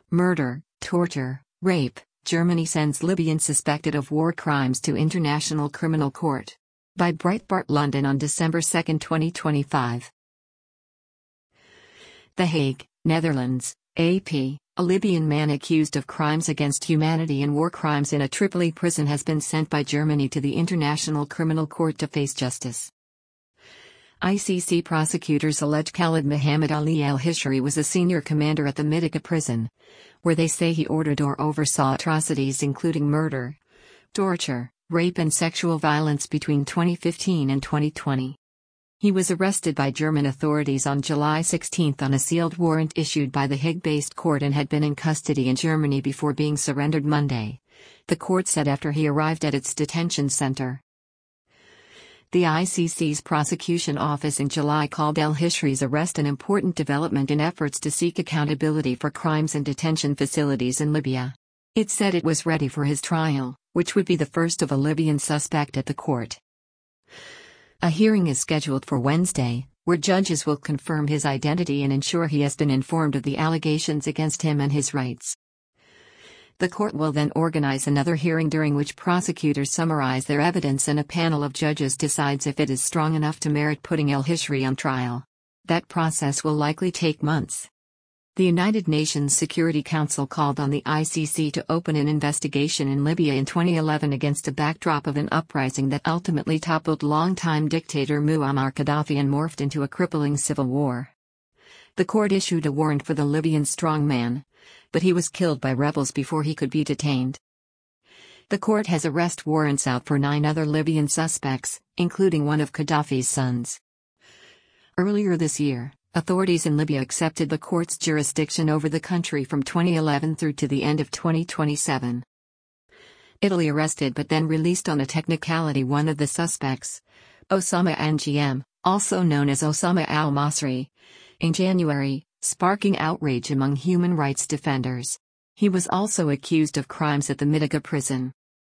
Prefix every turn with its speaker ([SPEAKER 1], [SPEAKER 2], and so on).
[SPEAKER 1] Murder, torture, rape. Germany sends Libyan suspected of war crimes to International Criminal Court. By Breitbart London on December 2, 2025. The Hague, Netherlands, AP. A Libyan man accused of crimes against humanity and war crimes in a Tripoli prison has been sent by Germany to the International Criminal Court to face justice. ICC prosecutors allege Khalid Mohammed Ali al-Hishri was a senior commander at the Midiga prison, where they say he ordered or oversaw atrocities including murder, torture, rape and sexual violence between 2015 and 2020. He was arrested by German authorities on July 16 on a sealed warrant issued by the Hague-based court and had been in custody in Germany before being surrendered Monday, the court said after he arrived at its detention center. The ICC's prosecution office in July called al-Hishri's arrest an important development in efforts to seek accountability for crimes in detention facilities in Libya. It said it was ready for his trial, which would be the first of a Libyan suspect at the court. A hearing is scheduled for Wednesday, where judges will confirm his identity and ensure he has been informed of the allegations against him and his rights. The court will then organize another hearing during which prosecutors summarize their evidence and a panel of judges decides if it is strong enough to merit putting al-Hishri on trial. That process will likely take months. The United Nations Security Council called on the ICC to open an investigation in Libya in 2011 against a backdrop of an uprising that ultimately toppled longtime dictator Muammar Gaddafi and morphed into a crippling civil war. The court issued a warrant for the Libyan strongman, but he was killed by rebels before he could be detained. The court has arrest warrants out for 9 other Libyan suspects, including one of Gaddafi's sons. Earlier this year, authorities in Libya accepted the court's jurisdiction over the country from 2011 through to the end of 2027. Italy arrested but then released on a technicality one of the suspects, Osama Ngm, also known as Osama al-Masri, in January, sparking outrage among human rights defenders. He was also accused of crimes at the Midiga prison.